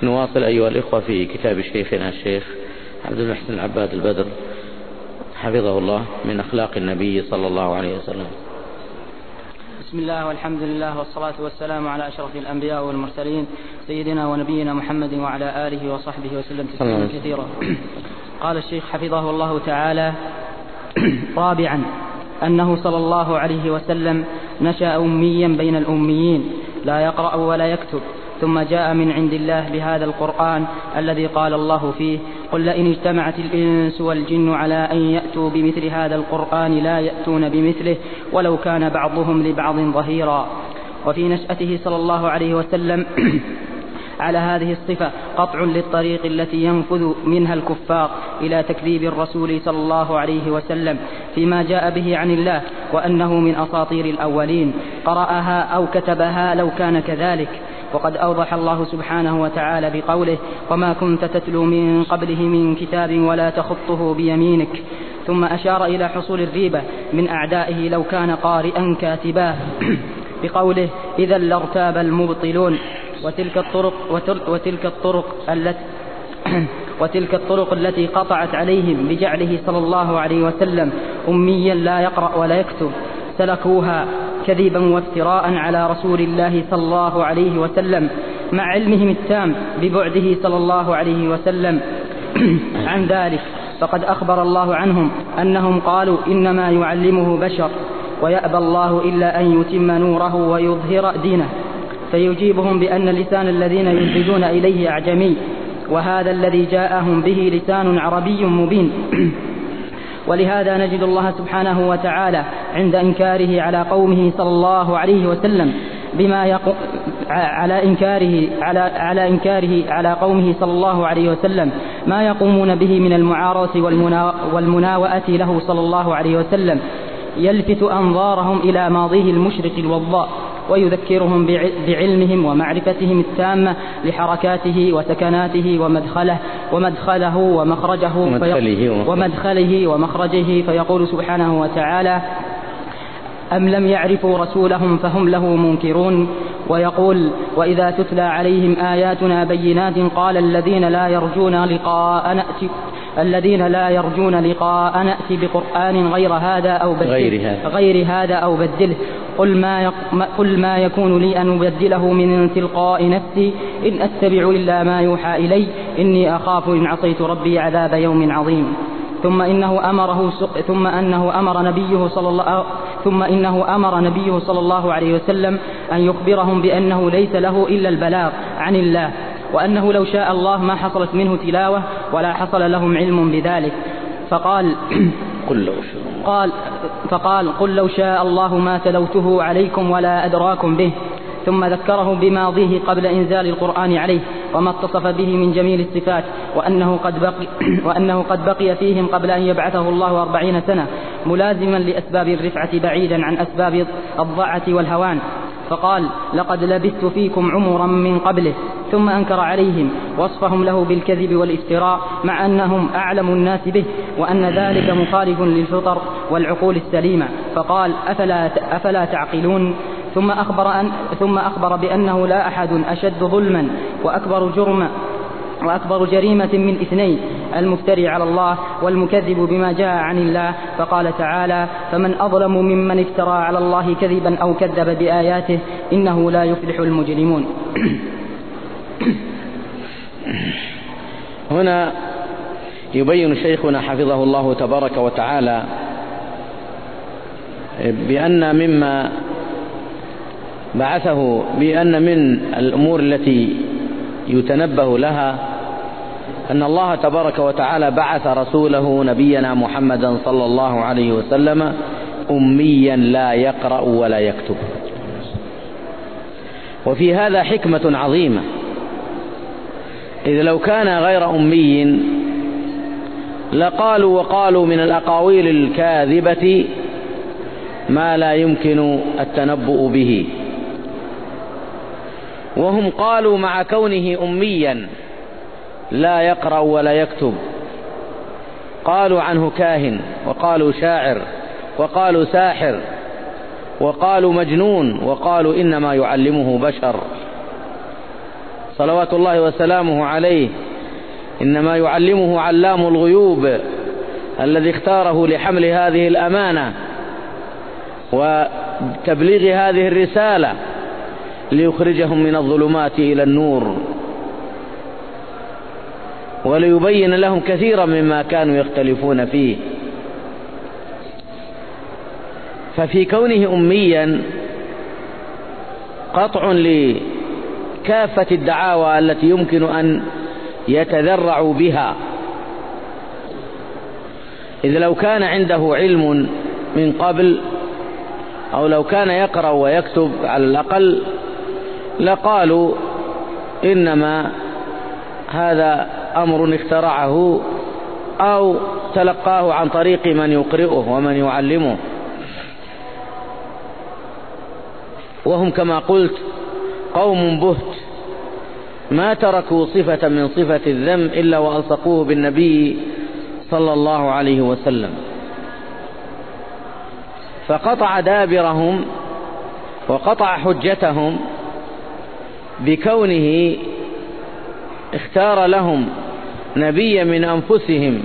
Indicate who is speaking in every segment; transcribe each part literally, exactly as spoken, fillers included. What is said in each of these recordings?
Speaker 1: نواصل أيها الإخوة في كتاب شيخنا الشيخ عبد المحسن العباد البدر حفظه الله من أخلاق النبي صلى الله عليه وسلم.
Speaker 2: بسم الله والحمد لله والصلاة والسلام على أشرف الأنبياء والمرسلين سيدنا ونبينا محمد وعلى آله وصحبه وسلم تسليما كثيرا. قال الشيخ حفظه الله تعالى: رابعا أنه صلى الله عليه وسلم نشأ أميا بين الأميين لا يقرأ ولا يكتب، ثم جاء من عند الله بهذا القرآن الذي قال الله فيه: قل لئن اجتمعت الإنس والجن على أن يأتوا بمثل هذا القرآن لا يأتون بمثله ولو كان بعضهم لبعض ظهيرا. وفي نشأته صلى الله عليه وسلم على هذه الصفة قطع للطريق التي ينفذ منها الكفار إلى تكذيب الرسول صلى الله عليه وسلم فيما جاء به عن الله، وأنه من أساطير الأولين قرأها أو كتبها لو كان كذلك. وقد أوضح الله سبحانه وتعالى بقوله: وما كنت تتلو من قبله من كتاب ولا تخطه بيمينك. ثم أشار إلى حصول الريبة من أعدائه لو كان قارئا كاتبا بقوله: إذا لارتاب المبطلون. وتلك الطرق وتلك الطرق التي وتلك الطرق التي قطعت عليهم بجعله صلى الله عليه وسلم أميا لا يقرأ ولا يكتب سلكوها كذبا وافتراء على رسول الله صلى الله عليه وسلم، مع علمهم التام ببعده صلى الله عليه وسلم عن ذلك. فقد أخبر الله عنهم أنهم قالوا إنما يعلمه بشر، ويأبى الله إلا أن يتم نوره ويظهر دينه، فيجيبهم بأن لسان الذين يلحدون إليه أعجمي، وهذا الذي جاءهم به لسان عربي مبين. ولهذا نجد الله سبحانه وتعالى عند إنكاره على قومه صلى الله عليه وسلم بما يقو... على إنكاره على على إنكاره على قومه صلى الله عليه وسلم ما يقومون به من المعارضة والمنا... والمناوئة له صلى الله عليه وسلم، يلفت أنظارهم إلى ماضيه المشرق الوضاء، ويذكرهم بعلمهم ومعرفتهم التامة لحركاته وسكناته ومدخله ومدخله ومخرجه
Speaker 1: ومدخله,
Speaker 2: ومدخله ومخرجه فيقول سبحانه وتعالى: أم لم يعرفوا رسولهم فهم له منكرون. ويقول: وإذا تتلى عليهم آياتنا بينات قال الذين لا يرجون لقاء نأتي الذين لا يرجون لقاء نأتي بقرآن غير هذا أو بدله غير هذا, غير هذا أو بدله قل ما, يق... قل ما يكون لي أن أبدله من تلقاء نفسي إن أتبع إلا ما يوحى إلي إني أخاف إن عصيت ربي عذاب يوم عظيم. ثم إنه أمره ثم أنه أمر نبيه صلى الله ثم إنه أمر نبيه صلى الله عليه وسلم أن يخبرهم بأنه ليس له إلا البلاغ عن الله، وأنه لو شاء الله ما حصلت منه تلاوة ولا حصل لهم علم بذلك. فقال
Speaker 1: قل لو
Speaker 2: قال فقال قل لو شاء الله ما تلوته عليكم ولا أدراكم به. ثم ذكره بماضيه قبل إنزال القرآن عليه وما اتصف به من جميل الصفات، وأنه قد بقي, وأنه قد بقي فيهم قبل أن يبعثه الله أربعين سنة ملازما لأسباب الرفعة بعيدا عن أسباب الضعة والهوان. فقال: لقد لبثت فيكم عمرا من قبله. ثم أنكر عليهم وصفهم له بالكذب والافتراء مع أنهم أعلم الناس به، وأن ذلك مخالف للفطر والعقول السليمة. فقال: أفلا, أفلا تعقلون. ثم أخبر, أن ثم أخبر بأنه لا أحد أشد ظلما وأكبر جرما وأكبر جريمة من اثنين: المفتري على الله والمكذب بما جاء عن الله. فقال تعالى: فمن أظلم ممن افترى على الله كذبا أو كذب بآياته إنه لا يفلح المجرمون.
Speaker 1: هنا يبين شيخنا حفظه الله تبارك وتعالى بأن مما بعثه بأن من الأمور التي يتنبه لها أن الله تبارك وتعالى بعث رسوله نبينا محمدا صلى الله عليه وسلم أميا لا يقرأ ولا يكتب. وفي هذا حكمة عظيمة، إذ لو كان غير أمي لقالوا وقالوا من الأقاويل الكاذبة ما لا يمكن التنبؤ به، وهم قالوا مع كونه أميا لا يقرأ ولا يكتب قالوا عنه كاهن، وقالوا شاعر، وقالوا ساحر، وقالوا مجنون، وقالوا إنما يعلمه بشر. صلوات الله وسلامه عليه إنما يعلمه علام الغيوب الذي اختاره لحمل هذه الأمانة وتبليغ هذه الرسالة ليخرجهم من الظلمات إلى النور وليبين لهم كثيرا مما كانوا يختلفون فيه. ففي كونه أميا قطع لكافة الدعاوى التي يمكن أن يتذرعوا بها، إذ لو كان عنده علم من قبل أو لو كان يقرأ ويكتب على الأقل لقالوا إنما هذا أمر اخترعه أو تلقاه عن طريق من يقرئه ومن يعلمه. وهم كما قلت قوم بهت ما تركوا صفة من صفة الذم إلا وألصقوه بالنبي صلى الله عليه وسلم، فقطع دابرهم وقطع حجتهم بكونه اختار لهم نبيا من أنفسهم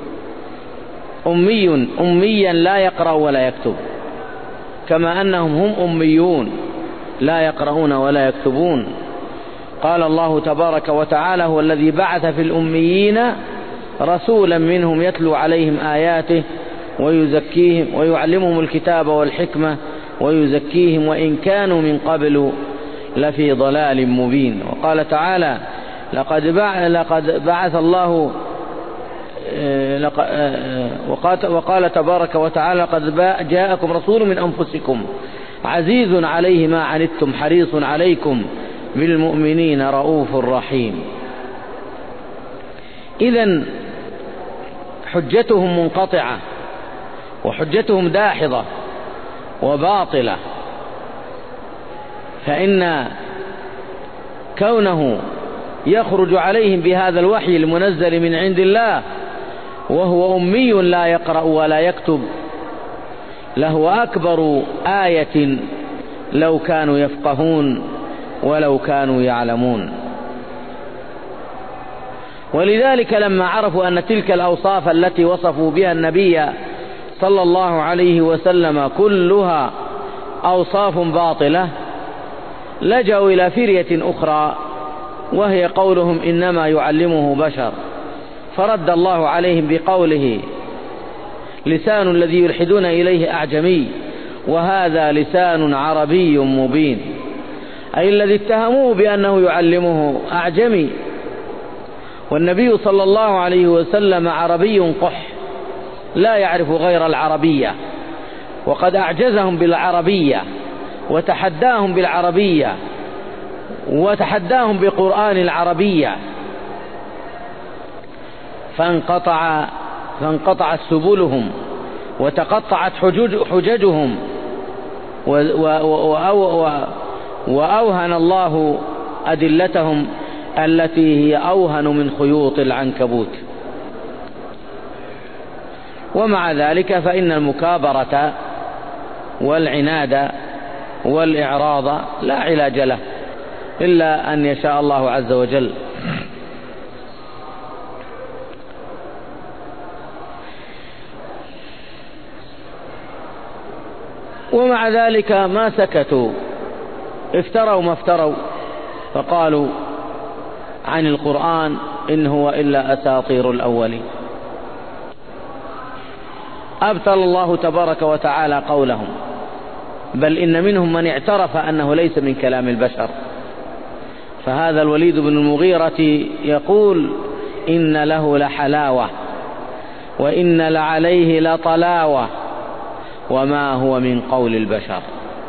Speaker 1: أمي أميا لا يقرأ ولا يكتب، كما أنهم هم أميون لا يقرؤون ولا يكتبون. قال الله تبارك وتعالى: هو الذي بعث في الأميين رسولا منهم يتلو عليهم آياته ويزكيهم ويعلمهم الكتاب والحكمة ويزكيهم وإن كانوا من قبل لفي ضلال مبين. وقال تعالى: لقد بعث الله وقال تبارك وتعالى: لقد جاءكم رسول من أنفسكم عزيز عليه ما عنتم حريص عليكم بالمؤمنين رؤوف رحيم. إذن حجتهم منقطعة وحجتهم داحضة وباطلة، فإن كونه يخرج عليهم بهذا الوحي المنزل من عند الله وهو أمي لا يقرأ ولا يكتب له أكبر آية لو كانوا يفقهون ولو كانوا يعلمون. ولذلك لما عرفوا أن تلك الأوصاف التي وصفوا بها النبي صلى الله عليه وسلم كلها أوصاف باطلة لجأوا إلى فرية أخرى وهي قولهم إنما يعلمه بشر، فرد الله عليهم بقوله: لسان الذي يلحدون إليه أعجمي وهذا لسان عربي مبين، أي الذي اتهموه بأنه يعلمه أعجمي، والنبي صلى الله عليه وسلم عربي قح لا يعرف غير العربية، وقد أعجزهم بالعربية وتحداهم بالعربية وتحداهم بقرآن العربية، فانقطع فانقطعت سبلهم وتقطعت حجج حججهم وأوهن الله أدلتهم التي هي أوهن من خيوط العنكبوت. ومع ذلك فإن المكابرة والعناد والإعراض لا علاج له إلا أن يشاء الله عز وجل. ومع ذلك ما سكتوا، افتروا ما افتروا، فقالوا عن القرآن إن هو إلا أساطير الأولين. أبطل الله تبارك وتعالى قولهم، بل إن منهم من اعترف أنه ليس من كلام البشر. فهذا الوليد بن المغيرة يقول: إن له لحلاوة وإن لعليه لطلاوة وما هو من قول البشر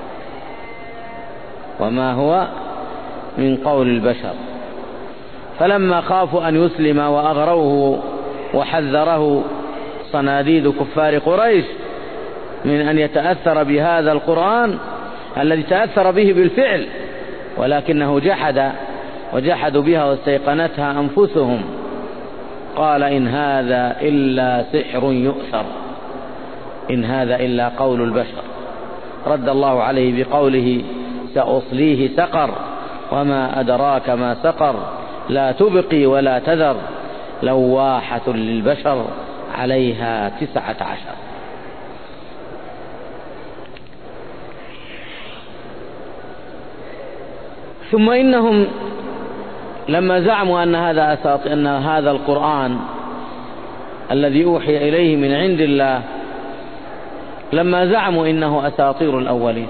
Speaker 1: وما هو من قول البشر. فلما خافوا أن يسلم وأغروه وحذره صناديد كفار قريش من أن يتأثر بهذا القرآن الذي تأثر به بالفعل ولكنه جحد وجحدوا بها واستيقنتها أنفسهم، قال: إن هذا إلا سحر يؤثر، إن هذا إلا قول البشر. رد الله عليه بقوله: سأصليه سقر وما أدراك ما سقر لا تبقي ولا تذر لواحة للبشر عليها تسعة عشر. ثم إنهم لما زعموا أن هذا أساط أن هذا القرآن الذي أوحي إليه من عند الله، لما زعموا إنه أساطير الأولين،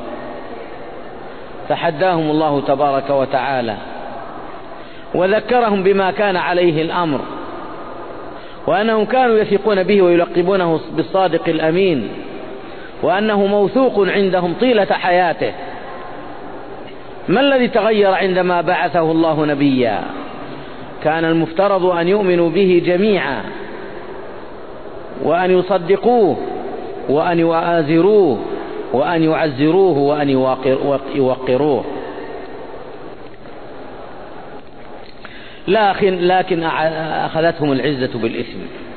Speaker 1: تحداهم الله تبارك وتعالى وذكرهم بما كان عليه الأمر، وأنهم كانوا يثقون به ويلقبونه بالصادق الأمين، وأنه موثوق عندهم طيلة حياته. ما الذي تغير عندما بعثه الله نبيا؟ كان المفترض أن يؤمنوا به جميعا، وأن يصدقوه، وأن يؤازروه، وأن يعزروه، وأن يوقروه. لكن لكن أخذتهم العزة بالإثم،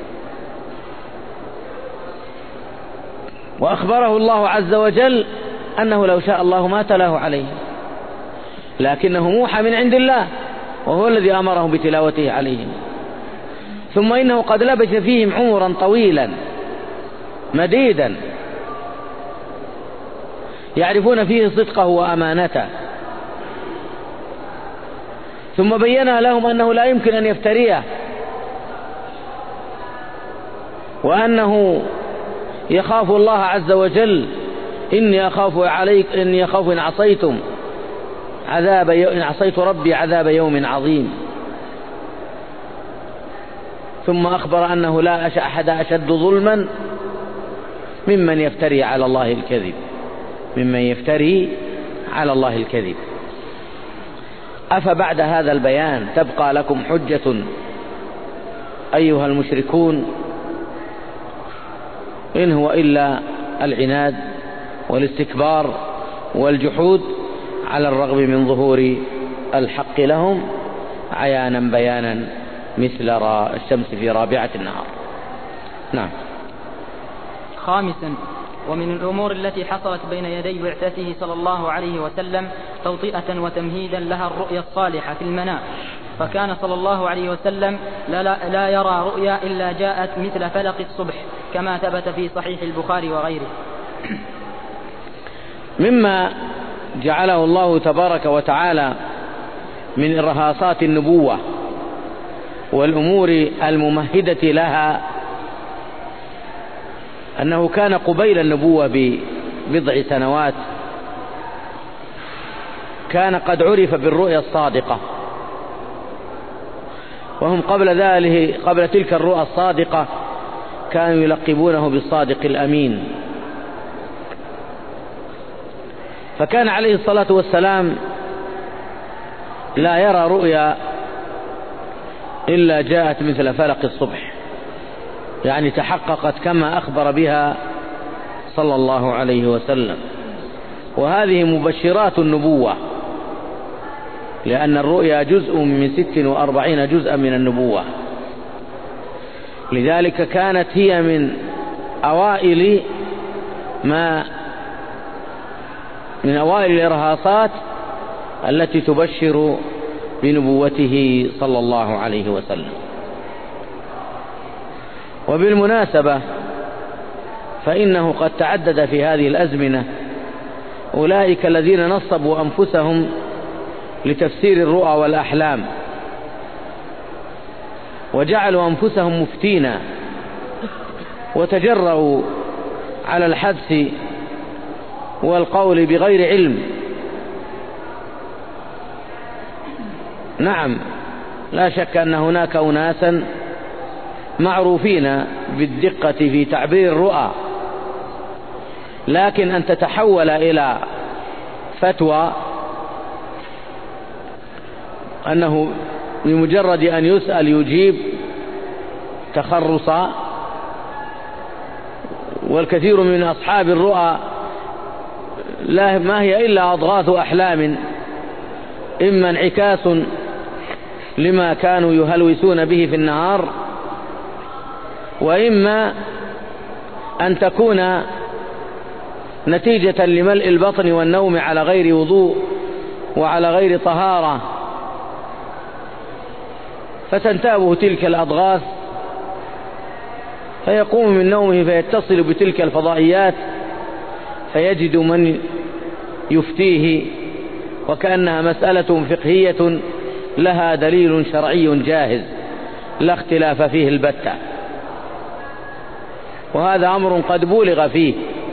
Speaker 1: وأخبره الله عز وجل أنه لو شاء الله ما تلاه عليه، لكنه موحى من عند الله، وهو الذي أمرهم بتلاوته عليهم. ثم إنه قد لبث فيهم عمرا طويلا مديدا يعرفون فيه صدقه وأمانته، ثم بين لهم أنه لا يمكن أن يفتريه، وأنه يخاف الله عز وجل. إني أخاف عليك إني أخاف إن عصيتم عذاب إن عصيت ربي عذاب يوم عظيم. ثم أخبر أنه لا أحد أشد ظلما ممن يفتري على الله الكذب ممن يفتري على الله الكذب. أفبعد هذا البيان تبقى لكم حجة أيها المشركون؟ إن هو إلا العناد والاستكبار والجحود، على الرغم من ظهور الحق لهم عيانا بيانا مثل الشمس في رابعة النهار. نعم.
Speaker 2: خامسا، ومن الأمور التي حصلت بين يدي بعثته صلى الله عليه وسلم توطئة وتمهيدا لها الرؤيا الصالحة في المنام، فكان صلى الله عليه وسلم لا, لا, لا يرى رؤيا إلا جاءت مثل فلق الصبح، كما ثبت في صحيح البخاري وغيره.
Speaker 1: مما جعله الله تبارك وتعالى من إرهاصات النبوة والأمور الممهدة لها أنه كان قبيل النبوة ببضع سنوات كان قد عرف بالرؤيا الصادقة، وهم قبل ذلك قبل تلك الرؤى الصادقة كانوا يلقبونه بالصادق الأمين. فكان عليه الصلاة والسلام لا يرى رؤيا إلا جاءت مثل فلق الصبح، يعني تحققت كما أخبر بها صلى الله عليه وسلم. وهذه مبشرات النبوة، لأن الرؤيا جزء من ست وأربعين جزءا من النبوة، لذلك كانت هي من أوائل ما من أوائل الإرهاصات التي تبشر بنبوته صلى الله عليه وسلم. وبالمناسبة فإنه قد تعدد في هذه الأزمنة أولئك الذين نصبوا أنفسهم لتفسير الرؤى والأحلام، وجعلوا أنفسهم مفتين، وتجرؤوا على الحدث والقول بغير علم. نعم، لا شك أن هناك أناسا معروفين بالدقة في تعبير الرؤى، لكن أن تتحول إلى فتوى أنه بمجرد أن يسأل يجيب تخرصا. والكثير من أصحاب الرؤى لا ما هي إلا أضغاث أحلام، إما انعكاس لما كانوا يهلوسون به في النهار، وإما أن تكون نتيجة لملء البطن والنوم على غير وضوء وعلى غير طهارة، فتنتابه تلك الأضغاث فيقوم من نومه فيتصل بتلك الفضائيات فيجد من يفتيه وكأنها مسألة فقهية لها دليل شرعي جاهز لا اختلاف فيه البتة. وهذا أمر قد بولغ فيه،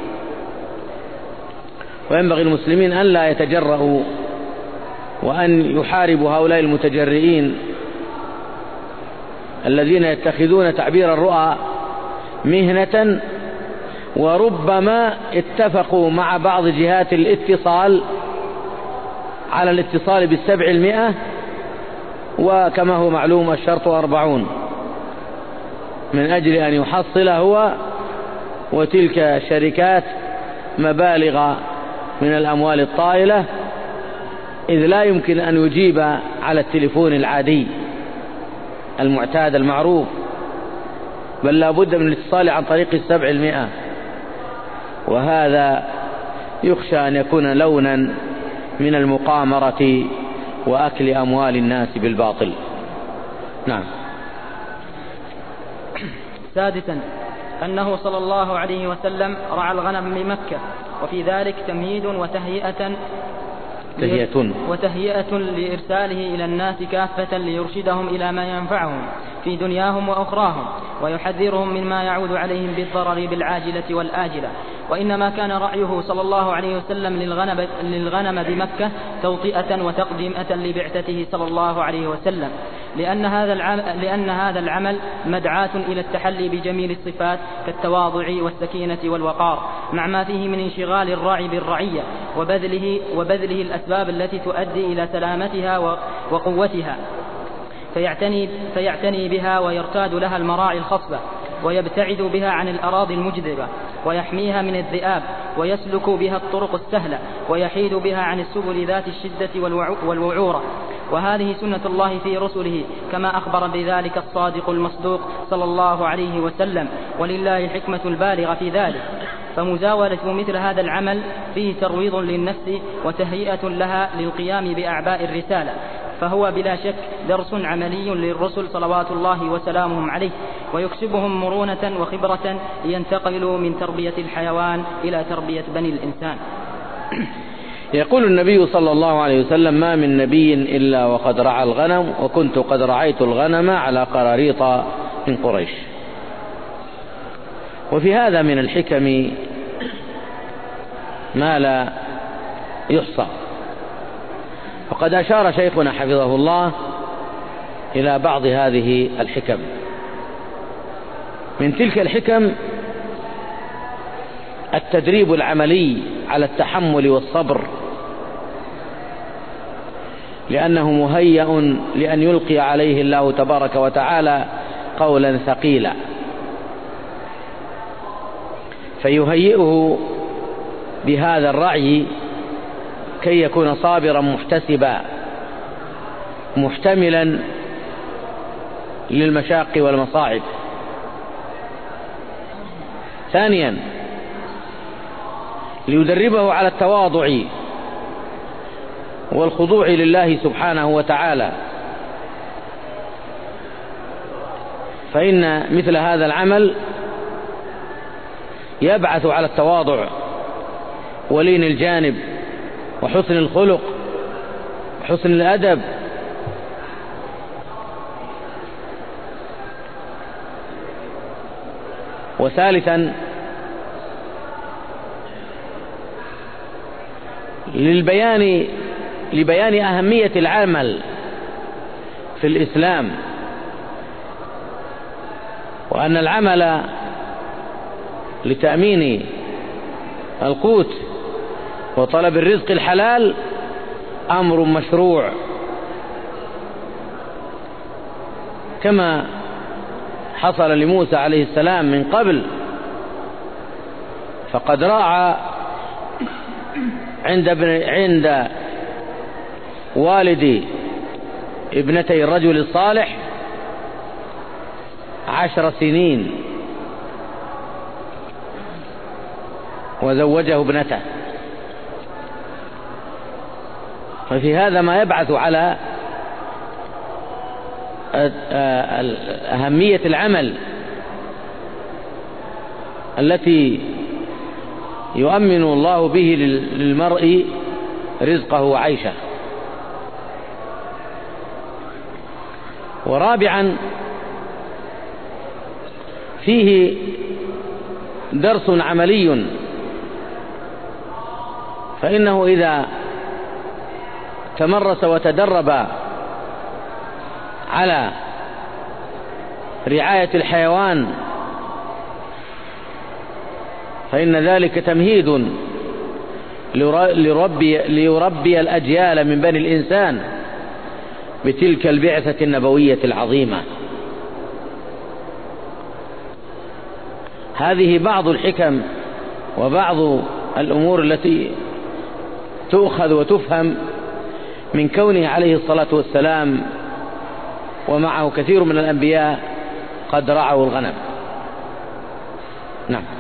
Speaker 1: وينبغي المسلمين أن لا يتجرؤوا وأن يحاربوا هؤلاء المتجرئين الذين يتخذون تعبير الرؤى مهنة، وربما اتفقوا مع بعض جهات الاتصال على الاتصال بالسبع المئة، وكما هو معلوم الشرط أربعون، من أجل أن يحصل هو وتلك الشركات مبالغ من الأموال الطائلة، إذ لا يمكن أن يجيب على التليفون العادي المعتاد المعروف، بل لا بد من الاتصال عن طريق السبع المئة، وهذا يخشى أن يكون لونا من المقامرة وأكل أموال الناس بالباطل. نعم.
Speaker 2: سادسا أنه صلى الله عليه وسلم رعى الغنم بمكة، وفي ذلك تمهيد وتهيئة
Speaker 1: تهيئة
Speaker 2: وتهيئة لإرساله إلى الناس كافة ليرشدهم إلى ما ينفعهم في دنياهم وأخراهم، ويحذرهم مما يعود عليهم بالضرر بالعاجلة والآجلة. وإنما كان رعيه صلى الله عليه وسلم للغنم, للغنم بمكة توطئة وتقدمة لبعثته صلى الله عليه وسلم، لأن هذا العمل, لأن هذا العمل مدعاة إلى التحلي بجميل الصفات كالتواضع والسكينة والوقار، مع ما فيه من انشغال الراعي بالرعية وبذله, وبذله الأسباب التي تؤدي إلى سلامتها وقوتها، فيعتني, فيعتني بها ويرتاد لها المراعي الخصبة، ويبتعد بها عن الأراضي المجذبة، ويحميها من الذئاب، ويسلك بها الطرق السهلة، ويحيد بها عن السبل ذات الشدة والوعورة. وهذه سنة الله في رسله كما أخبر بذلك الصادق المصدوق صلى الله عليه وسلم، ولله الحكمة البالغة في ذلك. فمزاولة مثل هذا العمل فيه ترويض للنفس وتهيئة لها للقيام بأعباء الرسالة، فهو بلا شك درس عملي للرسل صلوات الله وسلامهم عليه، ويكسبهم مرونة وخبرة لينتقلوا من تربية الحيوان إلى تربية بني الإنسان.
Speaker 1: يقول النبي صلى الله عليه وسلم: ما من نبي إلا وقد رعى الغنم، وكنت قد رعيت الغنم على قراريط من قريش. وفي هذا من الحكم ما لا يحصى، وقد أشار شيخنا حفظه الله إلى بعض هذه الحكم. من تلك الحكم التدريب العملي على التحمل والصبر، لأنه مهيأ لأن يلقي عليه الله تبارك وتعالى قولا ثقيلا، فيهيئه بهذا الرعي كي يكون صابرا محتسبا محتملا للمشاق والمصاعب. ثانيا ليدربه على التواضع والخضوع لله سبحانه وتعالى، فإن مثل هذا العمل يبعث على التواضع ولين الجانب وحسن الخلق وحسن الأدب. وثالثا للبيان لبيان أهمية العمل في الإسلام، وأن العمل لتأمين القوت وطلب الرزق الحلال أمر مشروع، كما حصل لموسى عليه السلام من قبل، فقد راعى عند عند والد ابنتي الرجل الصالح عشر سنين وزوجه ابنته. ففي هذا ما يبعث على أهمية العمل التي يؤمن الله به للمرء رزقه وعيشه. ورابعا فيه درس عملي، فإنه إذا تمرس وتدرب على رعاية الحيوان فإن ذلك تمهيد ليربي, ليربي الأجيال من بني الإنسان بتلك البعثة النبوية العظيمة. هذه بعض الحكم وبعض الأمور التي تؤخذ وتفهم من كونه عليه الصلاة والسلام ومعه كثير من الأنبياء قد رعوا الغنم. نعم.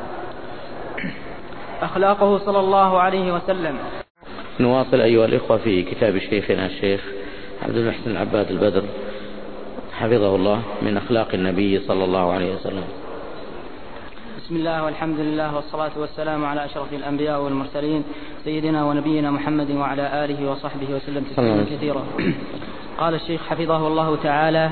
Speaker 2: أخلاقه صلى الله عليه وسلم.
Speaker 1: نواصل أيها الإخوة في كتاب شيخنا الشيخ عبد المحسن العباد البدر حفظه الله من أخلاق النبي صلى الله عليه وسلم.
Speaker 2: بسم الله والحمد لله والصلاة والسلام على أشرف الأنبياء والمرسلين سيدنا ونبينا محمد وعلى آله وصحبه وسلم تسليما كثيرا. قال الشيخ حفظه الله تعالى: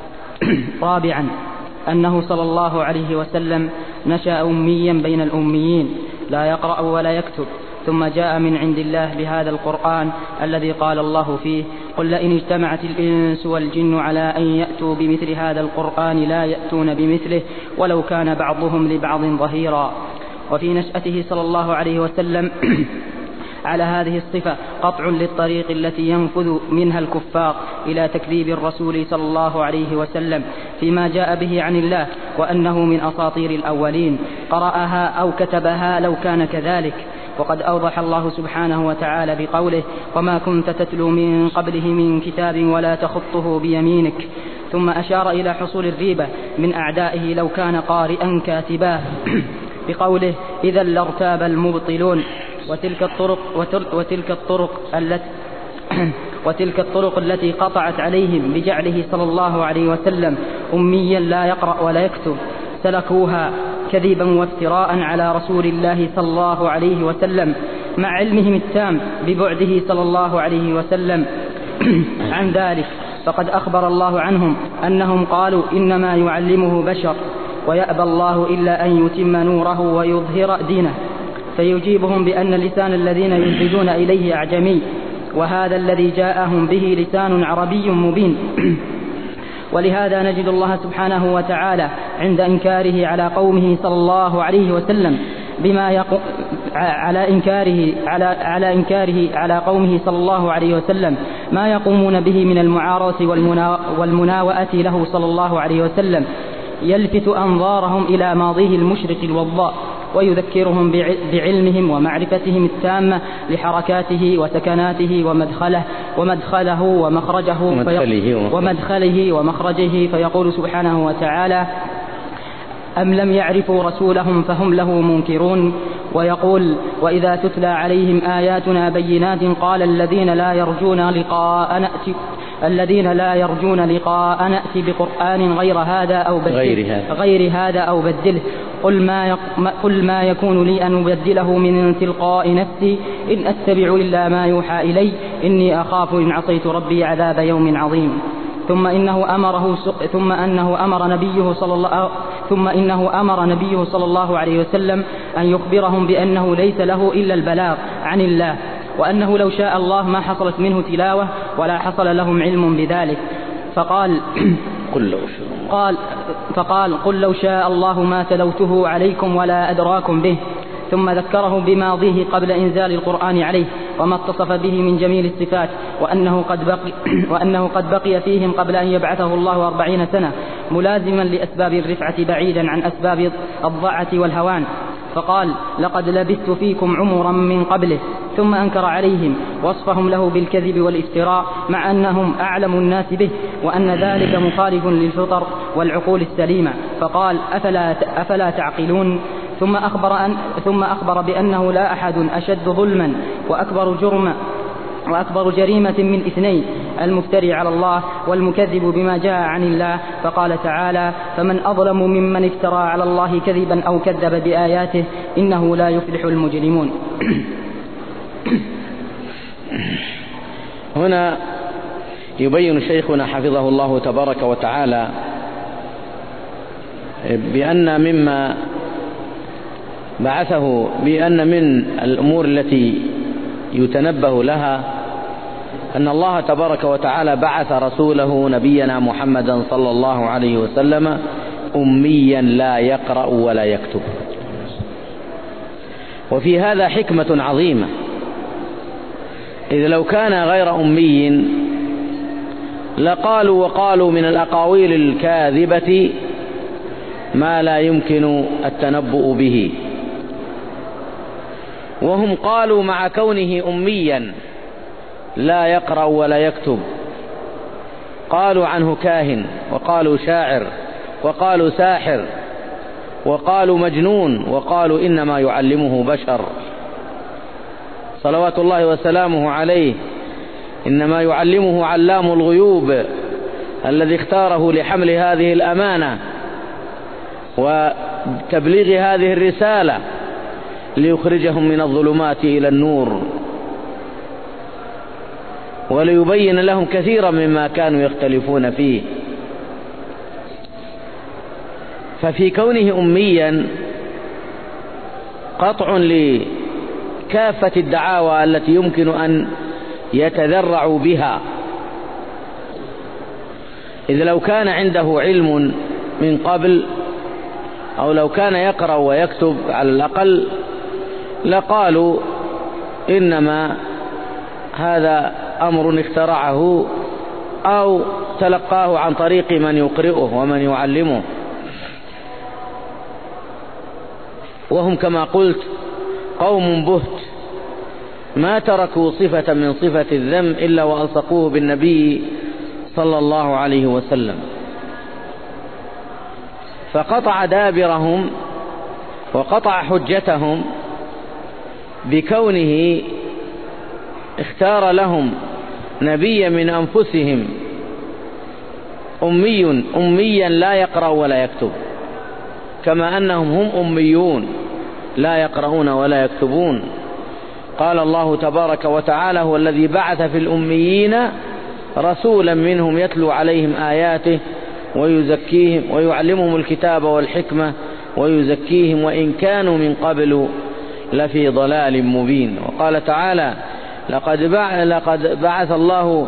Speaker 2: رابعا أنه صلى الله عليه وسلم نشأ أميا بين الأميين لا يقرأ ولا يكتب، ثم جاء من عند الله بهذا القرآن الذي قال الله فيه: قل لئن اجتمعت الإنس والجن على أن يأتوا بمثل هذا القرآن لا يأتون بمثله ولو كان بعضهم لبعض ظهيرا. وفي نشأته صلى الله عليه وسلم على هذه الصفة قطع للطريق التي ينفذ منها الكفار إلى تكذيب الرسول صلى الله عليه وسلم فيما جاء به عن الله، وأنه من أساطير الأولين قرأها أو كتبها لو كان كذلك. وقد أوضح الله سبحانه وتعالى بقوله: وما كنت تتلو من قبله من كتاب ولا تخطه بيمينك. ثم أشار إلى حصول الريبة من أعدائه لو كان قارئا كاتبا بقوله: إذا لارتاب المبطلون. وتلك الطرق وتلك الطرق التي وتلك الطرق التي قطعت عليهم بجعله صلى الله عليه وسلم أميا لا يقرأ ولا يكتب سلكوها كذبا وافتراء على رسول الله صلى الله عليه وسلم مع علمهم التام ببعده صلى الله عليه وسلم عن ذلك. فقد أخبر الله عنهم أنهم قالوا إنما يعلمه بشر ويأبى الله إلا أن يتم نوره ويظهر دينه، فيجيبهم بأن لسان الذين يلحدون إليه أعجمي، وهذا الذي جاءهم به لسان عربي مبين. ولهذا نجد الله سبحانه وتعالى عند إنكاره على قومه صلى الله عليه وسلم بما يقو... على إنكاره على على إنكاره على قومه صلى الله عليه وسلم ما يقومون به من المعارضة والمنا... والمناوئة له صلى الله عليه وسلم، يلفت أنظارهم إلى ماضيه المشرق الوضاء ويذكرهم بعلمهم ومعرفتهم التامة لحركاته وسكناته ومدخله ومدخله ومخرجه
Speaker 1: ومدخله,
Speaker 2: ومدخله ومخرجه فيقول سبحانه وتعالى: أم لم يعرفوا رسولهم فهم له منكرون. ويقول: وإذا تتلى عليهم آياتنا بينات قال الذين لا يرجون لقاء نأتي الذين لا يرجون لقاء نأتي بقرآن غير هذا أو بدله غير هذا, غير هذا أو بدله قل ما, يق... قل ما يكون لي أن أبدله من تلقاء نفسي إن أتبع إلا ما يوحى إلي إني أخاف إن عصيت ربي عذاب يوم عظيم. ثم إنه أمره ثم أنه أمر نبيه صلى الله ثم إنه أمر نبيه صلى الله عليه وسلم أن يخبرهم بأنه ليس له إلا البلاغ عن الله، وأنه لو شاء الله ما حصلت منه تلاوة ولا حصل لهم علم بذلك. فقال
Speaker 1: قل لو
Speaker 2: قال فقال قل لو شاء الله ما تلوته عليكم ولا أدراكم به. ثم ذكره بماضيه قبل إنزال القرآن عليه وما اتصف به من جميل الصفات، وأنه قد بقي, وأنه قد بقي فيهم قبل أن يبعثه الله أربعين سنة ملازما لأسباب الرفعة بعيدا عن أسباب الضعة والهوان. فقال: لقد لبثت فيكم عمرا من قبله. ثم أنكر عليهم وصفهم له بالكذب والافتراء مع أنهم أعلم الناس به، وأن ذلك مخالف للفطر والعقول السليمة. فقال: أفلا, أفلا تعقلون. ثم أخبر, أن ثم أخبر بأنه لا أحد أشد ظلما وأكبر جرما وأكبر جريمة من اثنين: المفتري على الله والمكذب بما جاء عن الله. فقال تعالى: فمن أظلم ممن افترى على الله كذبا أو كذب بآياته إنه لا يفلح المجرمون.
Speaker 1: هنا يبين شيخنا حفظه الله تبارك وتعالى بأن مما بعثه بأن من الأمور التي يتنبه لها أن الله تبارك وتعالى بعث رسوله نبينا محمدا صلى الله عليه وسلم أميا لا يقرأ ولا يكتب. وفي هذا حكمة عظيمة، إذ لو كان غير أمي لقالوا وقالوا من الأقاويل الكاذبة ما لا يمكن التنبؤ به، وهم قالوا مع كونه أميا لا يقرأ ولا يكتب قالوا عنه كاهن، وقالوا شاعر، وقالوا ساحر، وقالوا مجنون، وقالوا إنما يعلمه بشر صلوات الله وسلامه عليه، إنما يعلمه علام الغيوب الذي اختاره لحمل هذه الأمانة وتبليغ هذه الرسالة ليخرجهم من الظلمات إلى النور وليبين لهم كثيرا مما كانوا يختلفون فيه. ففي كونه أميا قطع لكافة الدعاوى التي يمكن أن يتذرعوا بها، إذ لو كان عنده علم من قبل أو لو كان يقرأ ويكتب على الأقل لقالوا إنما هذا أمر اخترعه أو تلقاه عن طريق من يقرئه ومن يعلمه. وهم كما قلت قوم بهت ما تركوا صفة من صفة الذم إلا وألصقوه بالنبي صلى الله عليه وسلم، فقطع دابرهم وقطع حجتهم بكونه اختار لهم نبيا من أنفسهم أمي أميا لا يقرأ ولا يكتب، كما أنهم هم أميون لا يقرؤون ولا يكتبون. قال الله تبارك وتعالى: هو الذي بعث في الأميين رسولا منهم يتلو عليهم آياته ويزكيهم ويعلمهم الكتاب والحكمة ويزكيهم وإن كانوا من قبل لفي ضلال مبين. وقال تعالى: لقد بعث الله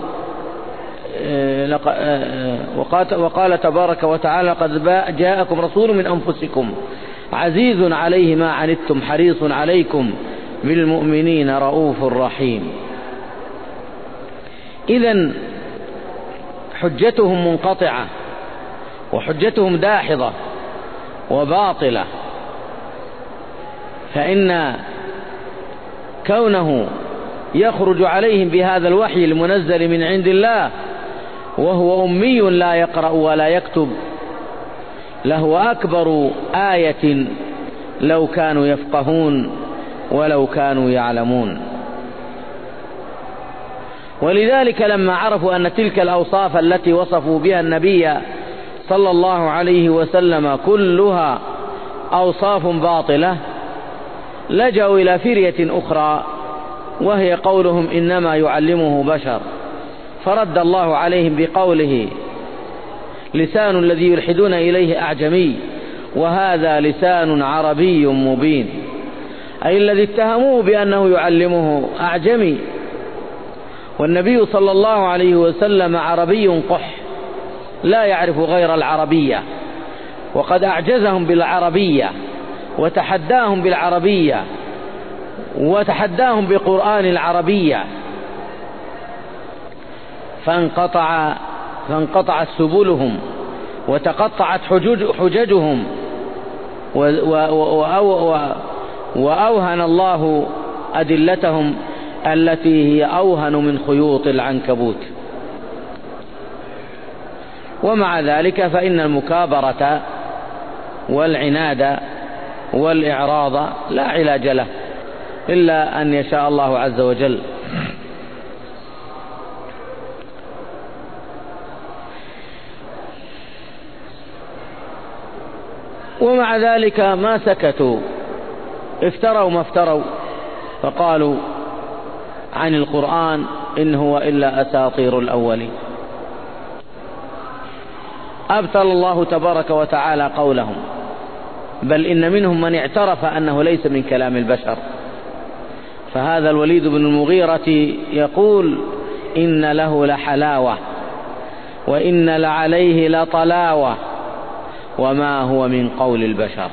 Speaker 1: وقال تبارك وتعالى: لقد جاءكم رسول من أنفسكم عزيز عليه ما عنتم حريص عليكم بالمؤمنين رؤوف رحيم. إذن حجتهم منقطعة وحجتهم داحضة وباطلة، فإن كونه يخرج عليهم بهذا الوحي المنزل من عند الله وهو أمي لا يقرأ ولا يكتب له أكبر آية لو كانوا يفقهون ولو كانوا يعلمون. ولذلك لما عرفوا أن تلك الأوصاف التي وصفوا بها النبي صلى الله عليه وسلم كلها أوصاف باطلة لجأوا إلى فرية أخرى وهي قولهم إنما يعلمه بشر، فرد الله عليهم بقوله: لسان الذي يلحدون إليه أعجمي وهذا لسان عربي مبين، أي الذي اتهموه بأنه يعلمه أعجمي، والنبي صلى الله عليه وسلم عربي قح لا يعرف غير العربية، وقد أعجزهم بالعربية وتحداهم بالعربية وتحداهم بقرآن العربية، فانقطع فانقطعت سبلهم وتقطعت حجج حججهم وأوهن الله أدلتهم التي هي أوهن من خيوط العنكبوت. ومع ذلك فإن المكابرة والعناد والإعراض لا علاج له إلا أن يشاء الله عز وجل. ومع ذلك ما سكتوا، افتروا ما افتروا، فقالوا عن القرآن إن هو إلا أساطير الأولين. أبطل الله تبارك وتعالى قولهم، بل إن منهم من اعترف أنه ليس من كلام البشر. فهذا الوليد بن المغيرة يقول إن له لحلاوة وإن لعليه لطلاوة وما هو من قول البشر،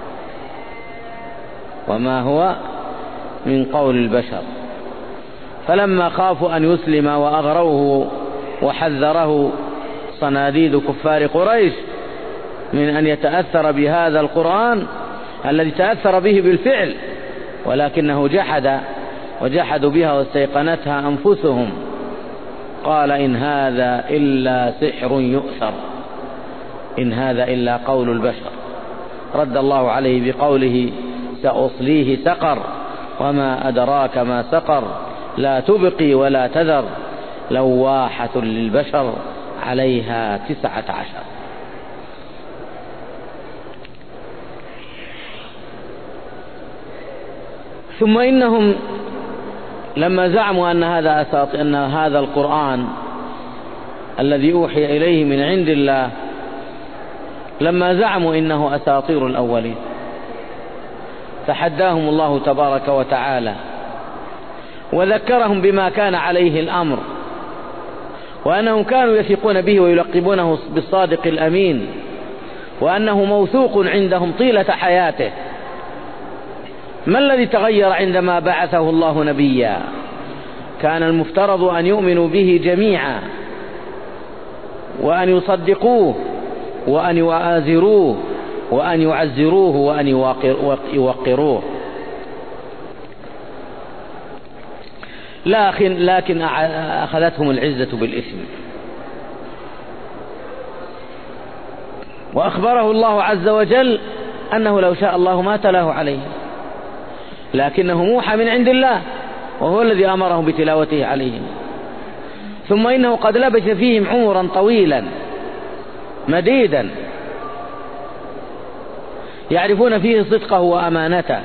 Speaker 1: وما هو من قول البشر. فلما خافوا أن يسلم وأغروه وحذره صناديد كفار قريش من أن يتأثر بهذا القرآن الذي تأثر به بالفعل، ولكنه جحد وجحدوا بها واستيقنتها أنفسهم، قال إن هذا إلا سحر يؤثر، إن هذا إلا قول البشر. رد الله عليه بقوله سأصليه سقر وما أدراك ما سقر لا تبقي ولا تذر لواحة للبشر عليها تسعة عشر. ثم إنهم لما زعموا أن هذا أساط أن هذا القرآن الذي أوحي إليه من عند الله، لما زعموا إنه أساطير الأولين، تحداهم الله تبارك وتعالى وذكرهم بما كان عليه الأمر، وأنهم كانوا يثقون به ويلقبونه بالصادق الأمين، وأنه موثوق عندهم طيلة حياته. ما الذي تغير عندما بعثه الله نبيا؟ كان المفترض أن يؤمنوا به جميعا وأن يصدقوه وأن يؤازروه وأن يعزروه وأن يوقروه، لكن أخذتهم العزة بالإثم. وأخبره الله عز وجل أنه لو شاء الله ما تلاه عليه، لكنه موحى من عند الله وهو الذي أمرهم بتلاوته عليهم. ثم إنه قد لبث فيهم عمرا طويلا مديدا يعرفون فيه صدقه وأمانته،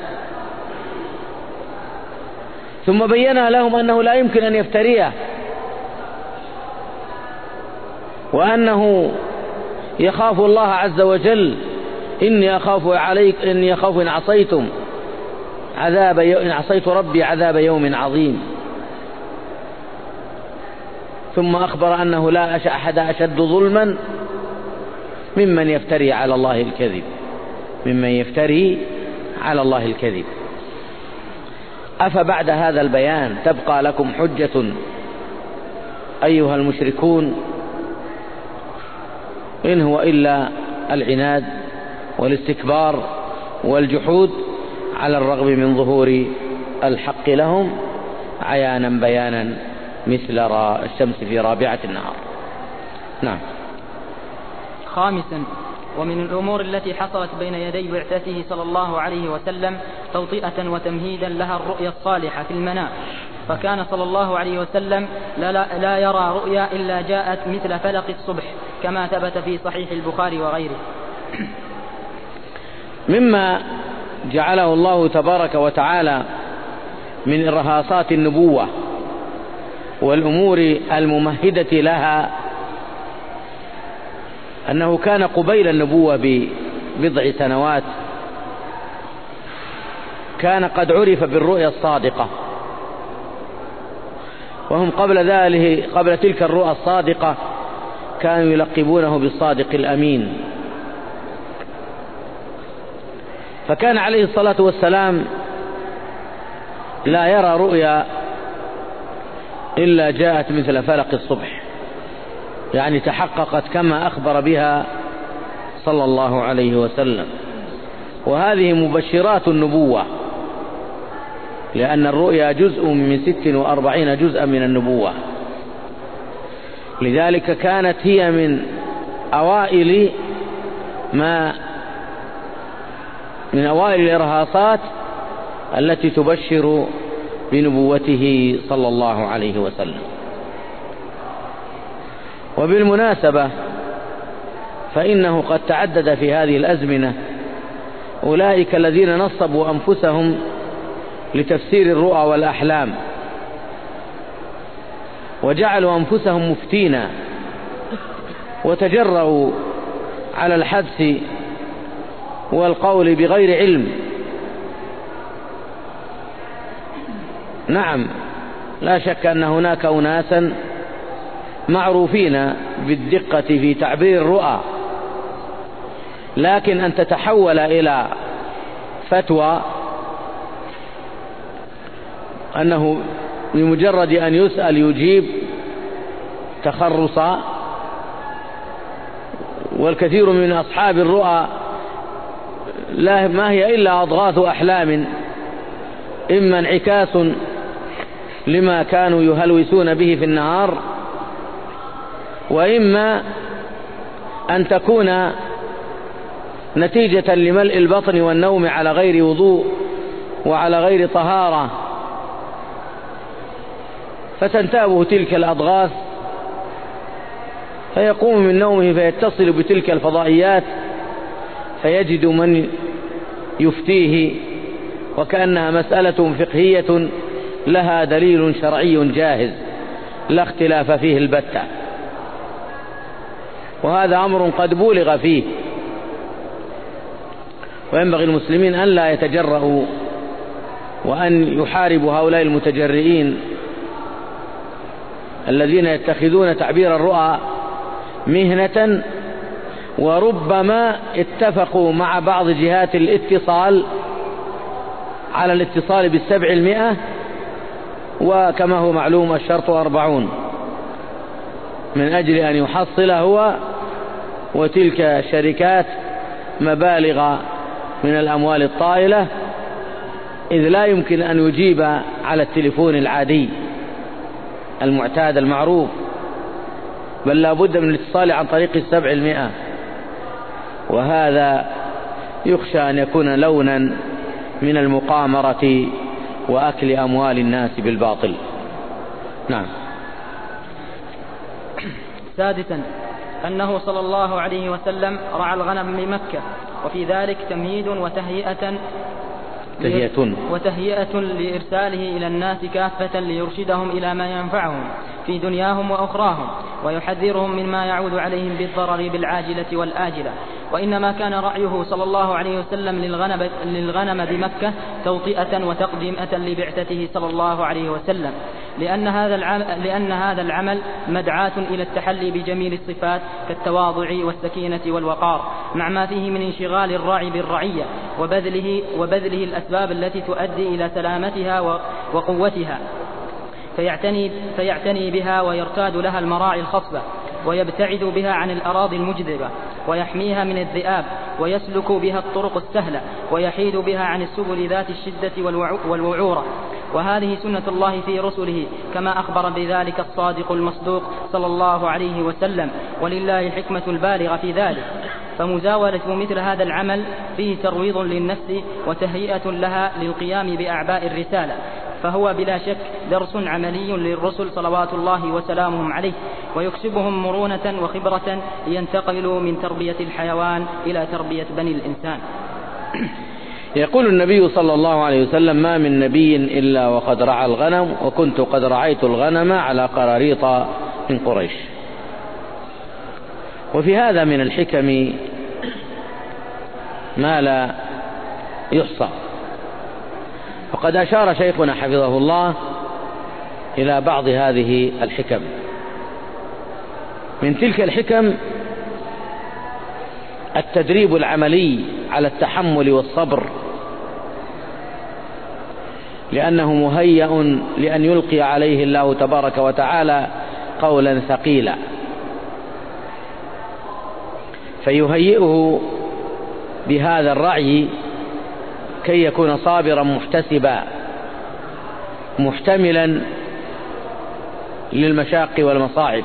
Speaker 1: ثم بين لهم أنه لا يمكن أن يفتريه، وأنه يخاف الله عز وجل، إني أخاف عليك إني أخاف إن عصيتم عذاب إن عصيت ربي عذاب يوم عظيم. ثم أخبر أنه لا أحد أشد ظلما ممن يفتري على الله الكذب ممن يفتري على الله الكذب. أفبعد هذا البيان تبقى لكم حجة أيها المشركون؟ إن هو إلا العناد والاستكبار والجحود على الرغم من ظهور الحق لهم عيانا بيانا مثل الشمس في رابعة النهار. نعم.
Speaker 2: خامسا، ومن الأمور التي حصلت بين يدي بعثته صلى الله عليه وسلم توطئة وتمهيدا لها الرؤيا الصالحة في المنام، فكان صلى الله عليه وسلم لا, لا, لا يرى رؤيا إلا جاءت مثل فلق الصبح كما ثبت في صحيح البخاري وغيره.
Speaker 1: مما جعله الله تبارك وتعالى من إرهاصات النبوة والأمور الممهدة لها أنه كان قبيل النبوة ببضع سنوات كان قد عرف بالرؤيا الصادقة، وهم قبل ذلك قبل تلك الرؤى الصادقة كانوا يلقبونه بالصادق الأمين. فكان عليه الصلاة والسلام لا يرى رؤيا إلا جاءت مثل فلق الصبح، يعني تحققت كما أخبر بها صلى الله عليه وسلم. وهذه مبشرات النبوة، لأن الرؤيا جزء من ست وأربعين جزءا من النبوة، لذلك كانت هي من أوائل ما من أوائل الإرهاصات التي تبشر بنبوته صلى الله عليه وسلم. وبالمناسبة فإنه قد تعدد في هذه الأزمنة أولئك الذين نصبوا أنفسهم لتفسير الرؤى والأحلام وجعلوا أنفسهم مفتين وتجرؤوا على الحدث والقول بغير علم. نعم، لا شك أن هناك أناسا معروفين بالدقة في تعبير الرؤى، لكن أن تتحول إلى فتوى أنه بمجرد أن يسأل يجيب تخرصا. والكثير من أصحاب الرؤى لا ما هي إلا أضغاث أحلام، إما انعكاس لما كانوا يهلوسون به في النهار، وإما أن تكون نتيجة لملء البطن والنوم على غير وضوء وعلى غير طهارة، فتنتابه تلك الأضغاث فيقوم من نومه فيتصل بتلك الفضائيات فيجد من يفتيه وكأنها مسألة فقهية لها دليل شرعي جاهز لا اختلاف فيه البتة. وهذا أمر قد بولغ فيه، وينبغي المسلمين أن لا يتجرؤوا وأن يحاربوا هؤلاء المتجرئين الذين يتخذون تعبير الرؤى مهنة، وربما اتفقوا مع بعض جهات الاتصال على الاتصال بالسبع المئة، وكما هو معلوم الشرط أربعون، من أجل أن يحصل هو وتلك الشركات مبالغ من الأموال الطائلة، إذ لا يمكن أن يجيب على التليفون العادي المعتاد المعروف، بل لا بد من الاتصال عن طريق السبع المئة، وهذا يخشى أن يكون لونا من المقامرة وأكل أموال الناس بالباطل. نعم.
Speaker 2: سادسا أنه صلى الله عليه وسلم رعى الغنم بمكة، وفي ذلك تمهيد وتهيئة
Speaker 1: تهيئة
Speaker 2: وتهيئة لإرساله إلى الناس كافة ليرشدهم إلى ما ينفعهم في دنياهم وأخراهم، ويحذرهم مما يعود عليهم بالضرر بالعاجلة والآجلة. وإنما كان رعيه صلى الله عليه وسلم للغنم, للغنم بمكة توطئة وتقدمة لبعثته صلى الله عليه وسلم، لأن هذا العمل, لأن هذا العمل مدعاة إلى التحلي بجميل الصفات كالتواضع والسكينة والوقار، مع ما فيه من انشغال الراعي بالرعية وبذله, وبذله الأسباب التي تؤدي إلى سلامتها وقوتها، فيعتني, فيعتني بها ويرتاد لها المراعي الخصبة، ويبتعد بها عن الأراضي المجذبة، ويحميها من الذئاب، ويسلك بها الطرق السهلة، ويحيد بها عن السبل ذات الشدة والوعورة. وهذه سنة الله في رسله، كما أخبر بذلك الصادق المصدوق صلى الله عليه وسلم، ولله الحكمة البالغة في ذلك. فمزاولة مثل هذا العمل فيه ترويض للنفس وتهيئة لها للقيام بأعباء الرسالة، فهو بلا شك درس عملي للرسل صلوات الله وسلامهم عليه، ويكسبهم مرونة وخبرة لينتقلوا من تربية الحيوان إلى تربية بني الإنسان.
Speaker 1: يقول النبي صلى الله عليه وسلم: ما من نبي إلا وقد رعى الغنم، وكنت قد رعيت الغنم على قراريط من قريش. وفي هذا من الحكم ما لا يحصى، وقد أشار شيخنا حفظه الله إلى بعض هذه الحكم. من تلك الحكم التدريب العملي على التحمل والصبر، لأنه مهيأ لأن يلقي عليه الله تبارك وتعالى قولا ثقيلا، فيهيئه بهذا الرعي كي يكون صابرا محتسبا محتملا للمشاق والمصاعب.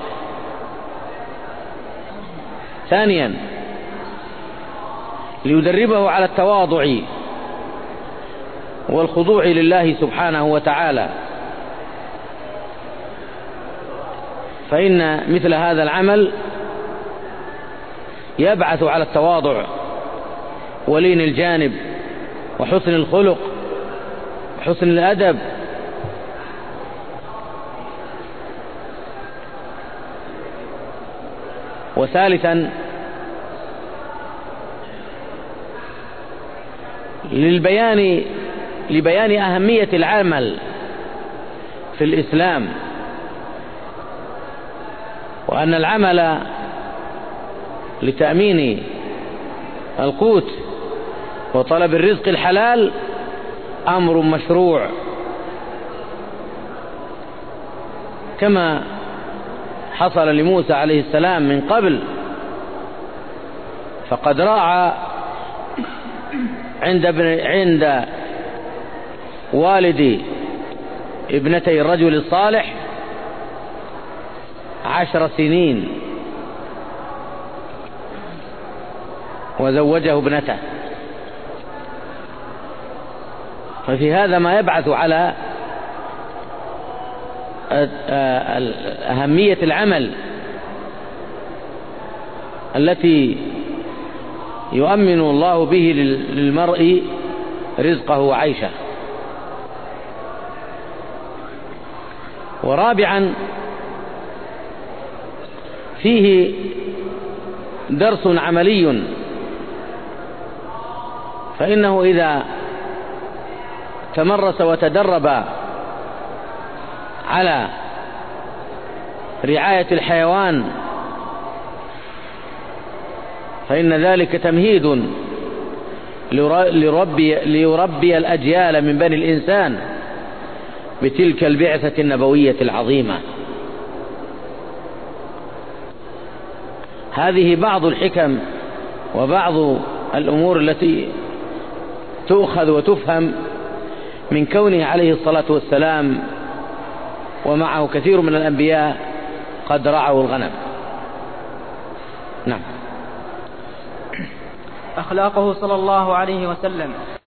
Speaker 1: ثانيا ليدربه على التواضع والخضوع لله سبحانه وتعالى، فإن مثل هذا العمل يبعث على التواضع ولين الجانب وحسن الخلق وحسن الأدب. وثالثا للبيان لبيان أهمية العمل في الإسلام، وأن العمل لتأمين القوت وطلب الرزق الحلال أمر مشروع، كما حصل لموسى عليه السلام من قبل، فقد راعى عند عند والد ابنتي الرجل الصالح عشر سنين وزوجه ابنته. ففي هذا ما يبعث على أهمية العمل التي يؤمن الله به للمرء رزقه وعيشه. ورابعا فيه درس عملي، فإنه إذا تمرس وتدرب على رعاية الحيوان فإن ذلك تمهيد ليربي, ليربي الأجيال من بني الإنسان بتلك البعثة النبوية العظيمة. هذه بعض الحكم وبعض الأمور التي تؤخذ وتفهم من كونه عليه الصلاة والسلام ومعه كثير من الأنبياء قد رعوا الغنم. نعم.
Speaker 2: أخلاقه صلى الله عليه وسلم.